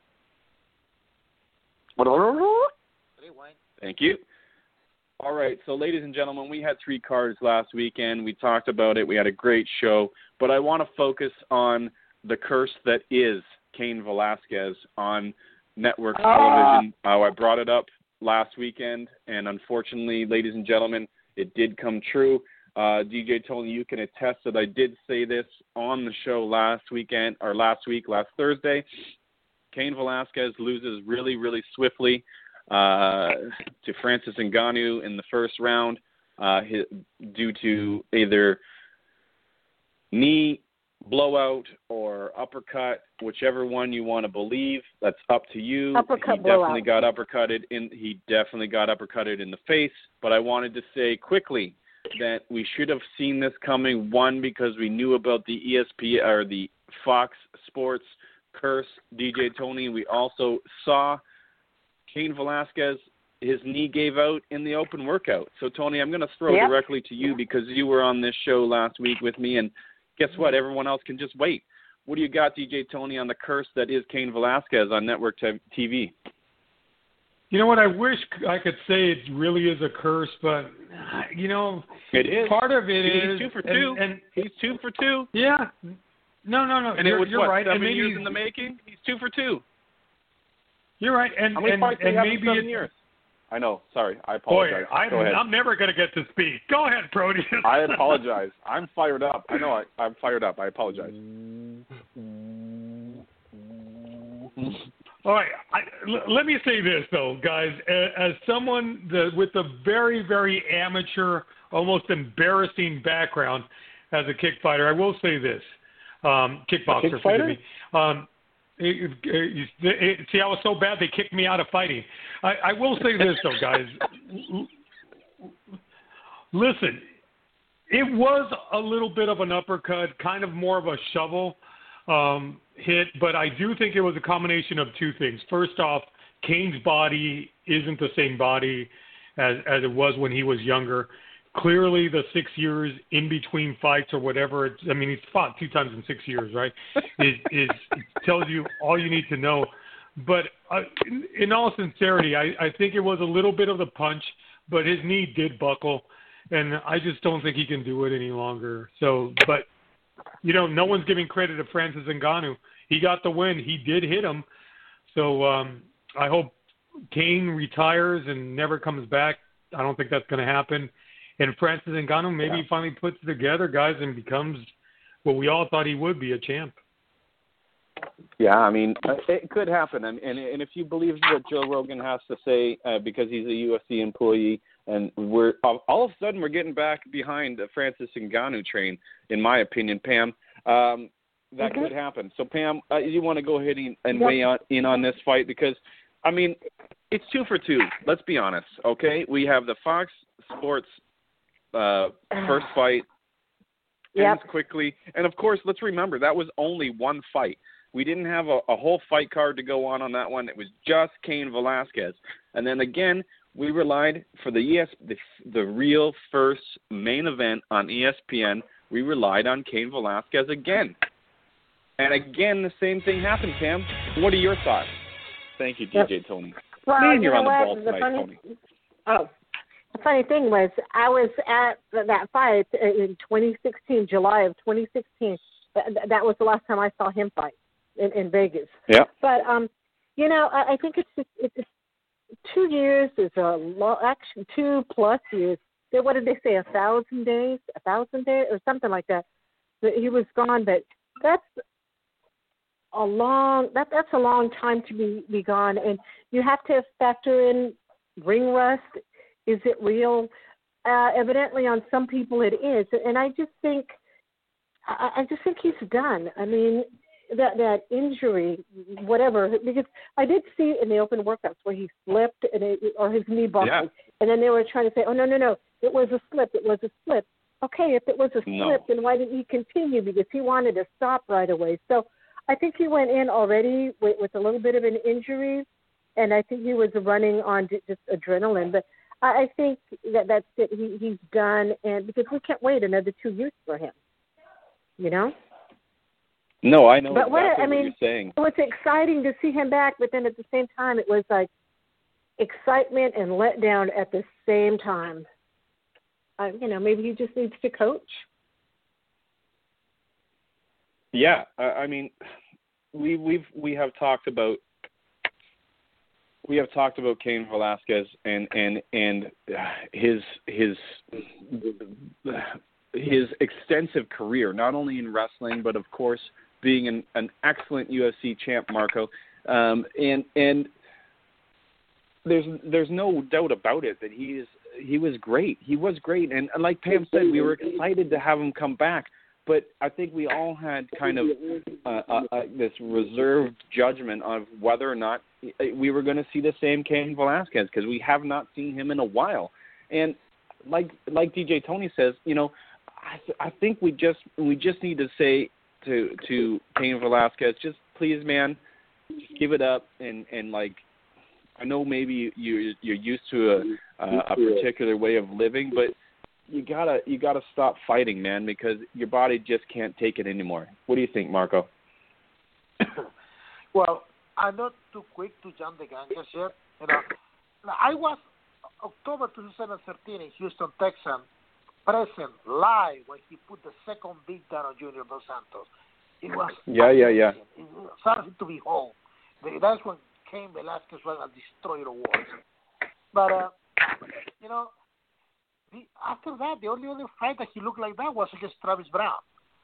Thank you. All right, so ladies and gentlemen, we had 3 cards last weekend. We talked about it. We had a great show. But I want to focus on the curse that is Cain Velasquez on network television. I brought it up last weekend, and unfortunately, ladies and gentlemen, it did come true. DJ Tony, you can attest that I did say this on the show last Thursday. Cain Velasquez loses really, really swiftly to Francis Ngannou in the first round due to either knee blowout or uppercut, whichever one you want to believe. That's up to you. Uppercut, he blowout. definitely got uppercutted in the face. But I wanted to say quickly that we should have seen this coming. One, because we knew about the ESPN or the Fox Sports curse, DJ Tony. We also saw Cain Velasquez. His knee gave out in the open workout. So, Tony, I'm going to throw directly to you because you were on this show last week with me, and guess what? Everyone else can just wait. What do you got, DJ Tony, on the curse that is Cain Velasquez on network TV? You know what? I wish I could say it really is a curse, but, you know, it is. Part of it is. He's 2 for 2. And he's 2 for 2. Yeah. No. And you're right. 7 maybe years in the making? He's 2 for 2. You're right. And, how many fights do you have in 7 years? I know. Sorry. I apologize. Boy, I'm never going to get to speak. Go ahead, Proteus. I apologize. I'm fired up. I know I'm fired up. I apologize. All right. Let me say this, though, guys. As someone with a very, very amateur, almost embarrassing background as a kick fighter, I will say this. Kickboxer, forgive me. See, I was so bad they kicked me out of fighting. I will say this, though, guys. Listen, it was a little bit of an uppercut, kind of more of a shovel hit, but I do think it was a combination of two things. First off, Cain's body isn't the same body as it was when he was younger. Clearly, the 6 years in between fights or whatever, he's fought 2 times in 6 years, right? It tells you all you need to know. But in all sincerity, I think it was a little bit of the punch, but his knee did buckle, and I just don't think he can do it any longer. So, but, you know, no one's giving credit to Francis Ngannou. He got the win. He did hit him. So I hope Cain retires and never comes back. I don't think that's going to happen. And Francis Ngannou maybe finally puts it together, guys, and becomes what we all thought he would be, a champ. Yeah, I mean, it could happen. And if you believe what Joe Rogan has to say, because he's a UFC employee, and we're all of a sudden we're getting back behind the Francis Ngannou train, in my opinion, Pam, that could happen. So, Pam, you want to go ahead and weigh in on this fight? Because, I mean, it's 2 for 2. Let's be honest, okay? We have the Fox Sports first fight ends quickly. And, of course, let's remember, that was only one fight. We didn't have a whole fight card to go on that one. It was just Cain Velasquez. And then, again, we relied for the real first main event on ESPN. We relied on Cain Velasquez again. And, again, the same thing happened, Pam. What are your thoughts? Thank you, DJ Tony. Well, Man, you're on the ball tonight, Tony. Oh. The funny thing was, I was at that fight in 2016, July of 2016. That was the last time I saw him fight in Vegas. Yeah. But you know, I think it's 2 years is a long, actually 2+ years. What did they say? 1,000 days, or something like that. That he was gone, but that's a long time to be gone, and you have to factor in ring rust. Is it real? Evidently, on some people it is, and I just think he's done. I mean, that injury, whatever, because I did see in the open workouts where he slipped or his knee buckled, and then they were trying to say, oh no, it was a slip. Okay, if it was a slip, then why didn't he continue? Because he wanted to stop right away. So I think he went in already with a little bit of an injury, and I think he was running on just adrenaline, but I think that's it. He's done, and because we can't wait another 2 years for him, you know. No, I know but exactly what you're saying. It was exciting to see him back, but then at the same time, it was like excitement and letdown at the same time. You know, maybe he just needs to coach. Yeah, I mean, we have talked about. We have talked about Cain Velasquez and his extensive career, not only in wrestling, but of course being an excellent UFC champ, Marco. And there's no doubt about it that he was great. He was great, and like Pam said, we were excited to have him come back. But I think we all had kind of this reserved judgment of whether or not we were going to see the same Cain Velasquez, because we have not seen him in a while. And like DJ Tony says, I think we just need to say to Cain Velasquez, just please, man, just give it up. And like, I know maybe you're used to a particular way of living, but you gotta stop fighting, man, because your body just can't take it anymore. What do you think, Marco? Well, I'm not too quick to jump the gun just yet. I was October 2013 in Houston, Texas, present live when he put the second beat down on Junior Dos Santos. It was amazing. It was something to behold. That's when Cain Velasquez was a destroyer of wars. But after that, the only other fight that he looked like that was against Travis Brown.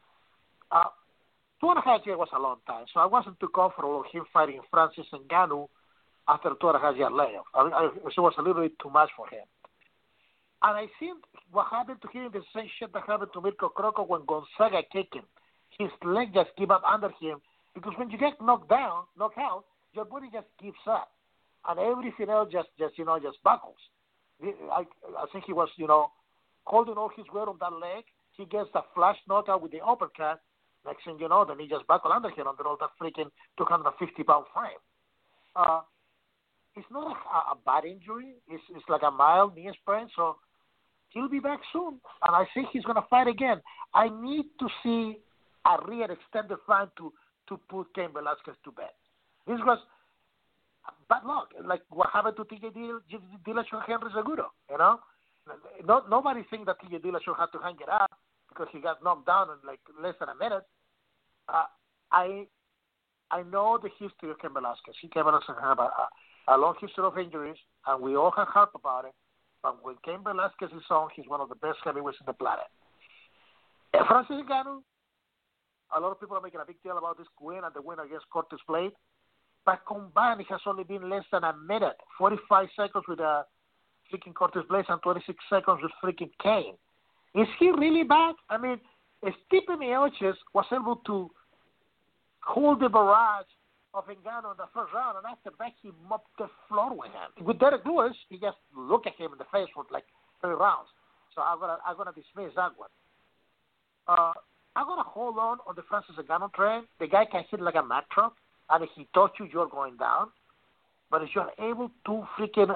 2.5 years was a long time, so I wasn't too comfortable with him fighting Francis Ngannou after 2.5 year layoff. It was a little bit too much for him. And I think what happened to him is the same shit that happened to Mirko Crocco when Gonzaga kicked him. His leg just gave up under him, because when you get knocked out, your body just gives up, and everything else just buckles. I think he was, holding all his weight on that leg. He gets the flash knockout with the uppercut. Next thing you know, then he just buckled under him under all that freaking 250-pound frame. It's not a bad injury. It's like a mild knee sprain, so he'll be back soon. And I think he's going to fight again. I need to see a real extended fight to put Cain Velasquez to bed. This was bad luck, like what happened to TJ Dillashaw and Henry Cejudo, Nobody thinks that TJ Dillashaw had to hang it up because he got knocked down in like less than a minute. I know the history of Cain Velasquez. Cain Velasquez has a long history of injuries, and we all have heard about it. But when Cain Velasquez is on, he's one of the best heavyweights in the planet. Francis Ngannou, a lot of people are making a big deal about this win and the win against Curtis Blade. But combined, it has only been less than a minute, 45 seconds with freaking Curtis Blades and 26 seconds with freaking Cain. Is he really back? I mean, Stipe Miocic was able to hold the barrage of Ngannou in the first round, and after that, he mopped the floor with him. With Derek Lewis, he just looked at him in the face for like 3 rounds. So I'm gonna dismiss that one. I'm gonna hold on the Francis Ngannou train. The guy can hit like a Mack truck. And if he touches you, you're going down. But if you're able to freaking,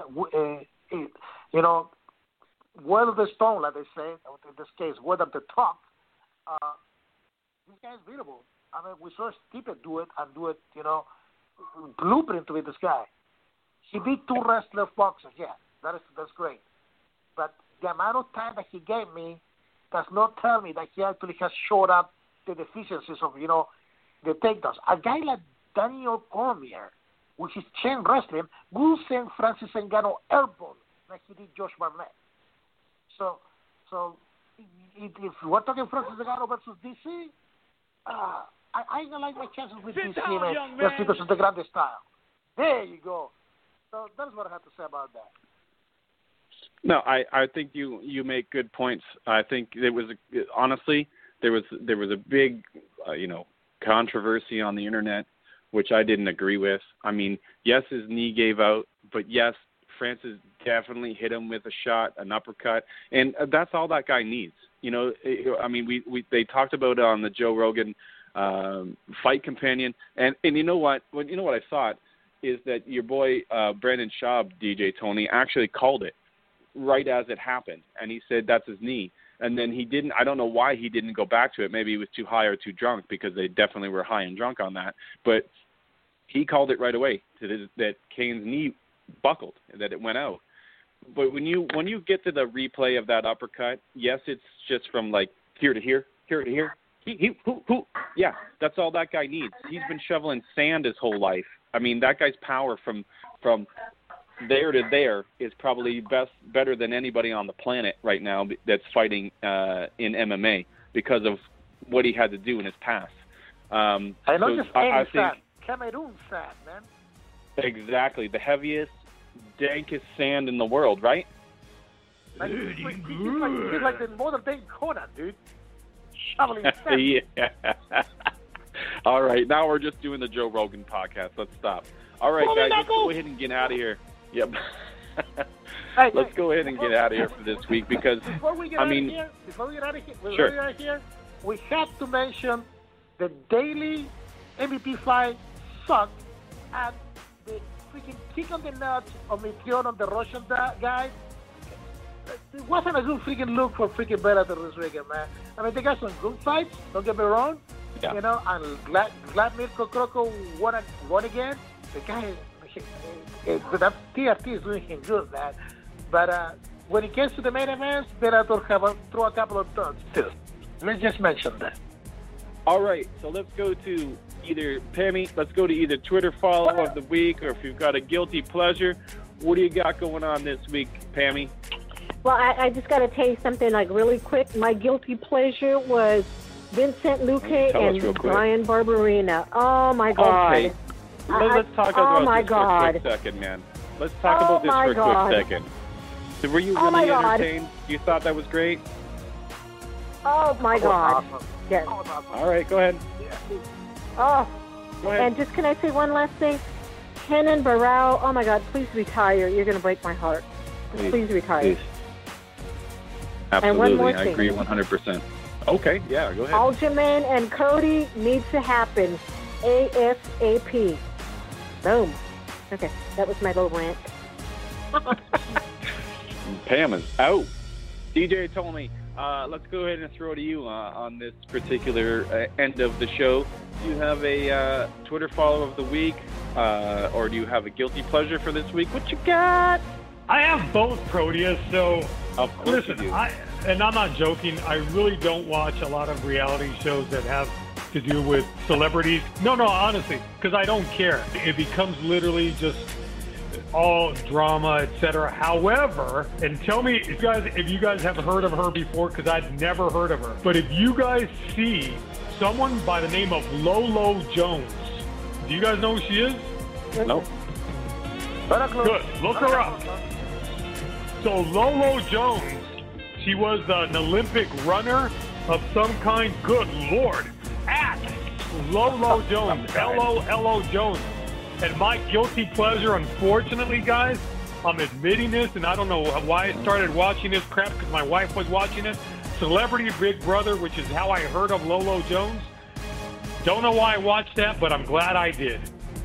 weather the stone, like they say, in this case, weather the top, this guy is beatable. I mean, we saw Stipe do it, blueprint to beat this guy. He beat 2 wrestler boxers, yeah, that's great. But the amount of time that he gave me does not tell me that he actually has showed up the deficiencies of, the takedowns. A guy like Daniel Cormier, which is chain wrestling, will send Francis Ngannou airborne like he did Josh Barnett. So if we're talking Francis Ngannou versus DC, I don't like my chances with DC, man, just because of the grande style. There you go. So that's what I have to say about that. No, I think you make good points. I think there was a big controversy on the internet, which I didn't agree with. I mean, yes, his knee gave out, but yes, Francis definitely hit him with a shot, an uppercut, and that's all that guy needs. I mean, they talked about it on the Joe Rogan Fight Companion, and you know what? You know what I thought is that your boy Brandon Schaub, DJ Tony, actually called it right as it happened, and he said that's his knee. And then he didn't. I don't know why he didn't go back to it. Maybe he was too high or too drunk, because they definitely were high and drunk on that. But he called it right away that Cain's knee buckled, that it went out. But when you get to the replay of that uppercut, yes, it's just from like here to here, here to here. Yeah, that's all that guy needs. He's been shoveling sand his whole life. I mean, that guy's power from there to there is probably better than anybody on the planet right now that's fighting in MMA, because of what he had to do in his past. I think Cameroon sand, man. Exactly, the heaviest, dankest sand in the world, right? He's like the modern day Conan, dude. traveling. Yeah. All right, now we're just doing the Joe Rogan podcast. Let's stop. All right, guys, let's go ahead and get out of here. Yep. Let's go ahead and get out of here for this week because, before we get out of here, we have to mention the daily MVP fight sucked, and the freaking kick on the nuts of Mitrione on the Russian guy. It wasn't a good freaking look for freaking Bellator this weekend, man. I mean, they got some good fights, don't get me wrong. Yeah. You know, and glad Mirko Crocco won again. The guy, that TRT is doing him good, man. But when it gets to the main events, Bellator throw a couple of thuds, too. Let's just mention that. All right, so let's go to either Twitter follow of the week, or if you've got a guilty pleasure, what do you got going on this week, Pammy? Well, I just got to tell you something like really quick. My guilty pleasure was Vincent Luque and Brian Barberina. Oh my God! Okay, let's talk about this for a quick second, man. Let's talk about this for a quick second. So were you really entertained? You thought that was great? Oh my God! Awesome. Yes. All right, go ahead. Oh, go ahead. And just can I say one last thing? Kenan Barrow, oh my God, please retire. You're going to break my heart. Please retire. Please. Absolutely, and one more I agree 100%. Okay, yeah, go ahead. Aljamain and Cody needs to happen ASAP. Boom. Okay, that was my little rant. Pam is out. DJ told me, let's go ahead and throw to you on this particular end of the show. Do you have a Twitter follow of the week, or do you have a guilty pleasure for this week? What you got? I have both, Proteus, so of course listen, you do. And I'm not joking, I really don't watch a lot of reality shows that have to do with celebrities. No, honestly, because I don't care. It becomes literally just all drama, etc. However, and tell me if you guys have heard of her before, because I'd never heard of her. But if you guys see someone by the name of Lolo Jones, do you guys know who she is? No. Good. Look her up. So Lolo Jones, she was an Olympic runner of some kind. Good Lord. At Lolo Jones. Lolo Jones. And my guilty pleasure, unfortunately, guys, I'm admitting this, and I don't know why I started watching this crap, because my wife was watching it. Celebrity Big Brother, which is how I heard of Lolo Jones. Don't know why I watched that, but I'm glad I did.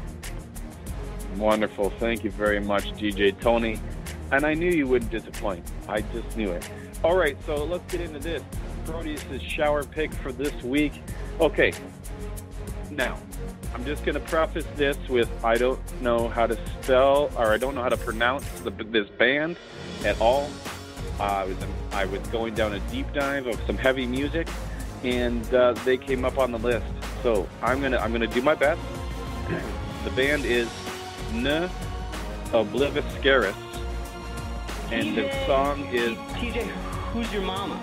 Wonderful. Thank you very much, DJ Tony. And I knew you wouldn't disappoint. I just knew it. All right, so let's get into this. Proteus' shower pick for this week. Okay. Now, I'm just going to preface this with I don't know how to spell, or I don't know how to pronounce this band at all. I was going down a deep dive of some heavy music, and they came up on the list. So I'm gonna do my best. The band is Ne Obliviscaris, and the song is TJ. Who's your mama?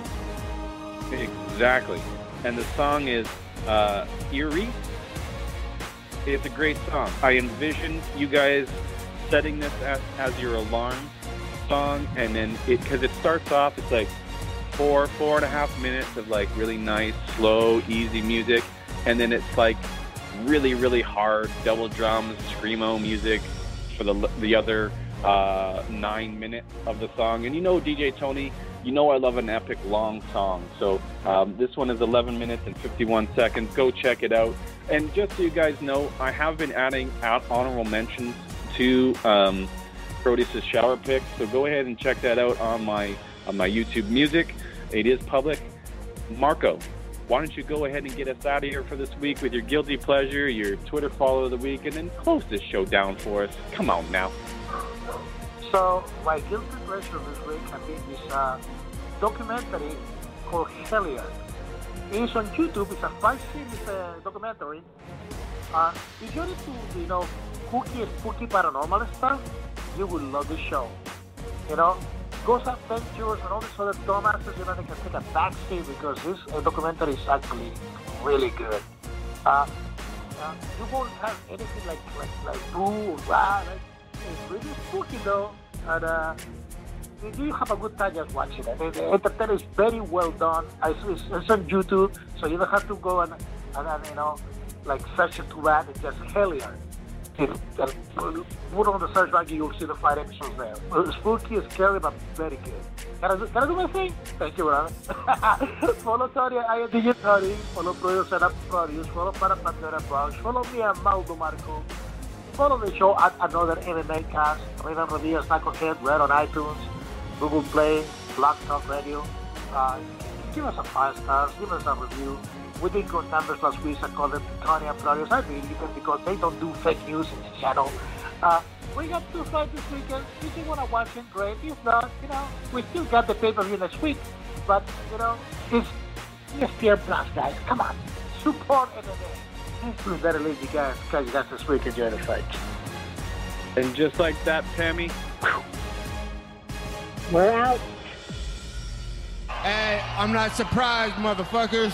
Exactly, and the song is Eerie. It's a great song. I envision you guys setting this as your alarm song, and then because it starts off, it's like 4.5 minutes of like really nice, slow, easy music, and then it's like really, really hard double drums, screamo music for the other 9 minutes of the song. And you know, DJ Tony, you know I love an epic long song. So this one is 11 minutes and 51 seconds. Go check it out. And just so you guys know, I have been adding out honorable mentions to Proteus' shower picks. So go ahead and check that out on my YouTube Music. It is public. Marco, why don't you go ahead and get us out of here for this week with your guilty pleasure, your Twitter follow of the week, and then close this show down for us. Come on now. So my guilty pleasure this week, I think, is a documentary called Hellier. It's on YouTube. It's a 5-series documentary. If you're into, kooky, spooky, paranormal stuff, you will love this show. Ghost Adventures and all these other dumbasses, they can take a backseat because this documentary is actually really good. You won't have anything like boo or rah. It's really spooky though, and you have a good time just watching it. The entertainment is very well done. It's on YouTube, so you don't have to go and search it too bad. It's just Hellier. Put on the search bar, you'll see the 5 episodes there. Spooky, scary, but very good. Can I do my thing? Thank you, brother. Follow Tony, I am DJ Tony. Follow Producer and Produce. Follow Para Pantera Brown. Follow me at Maldo Marco. Follow the show at Another MMA Cast. Rate and review Knucklehead. Red on iTunes, Google Play, Blog Talk Radio. Give us a 5 stars. Give us a review. We did good numbers last week. I called them Tony and Florius. I believe them because they don't do fake news in the channel. We got 2 fights this weekend. If you want to watch it, great. If not, we still got the pay-per-view next week. But, it's ESPN Plus, guys. Come on. Support MMA. We better leave you guys this week. Enjoy the fight. And just like that, Tammy, we're out. Hey, I'm not surprised, motherfuckers.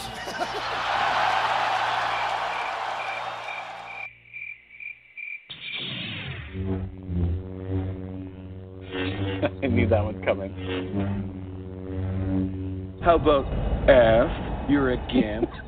I knew that one coming. How about F, you're a gimp?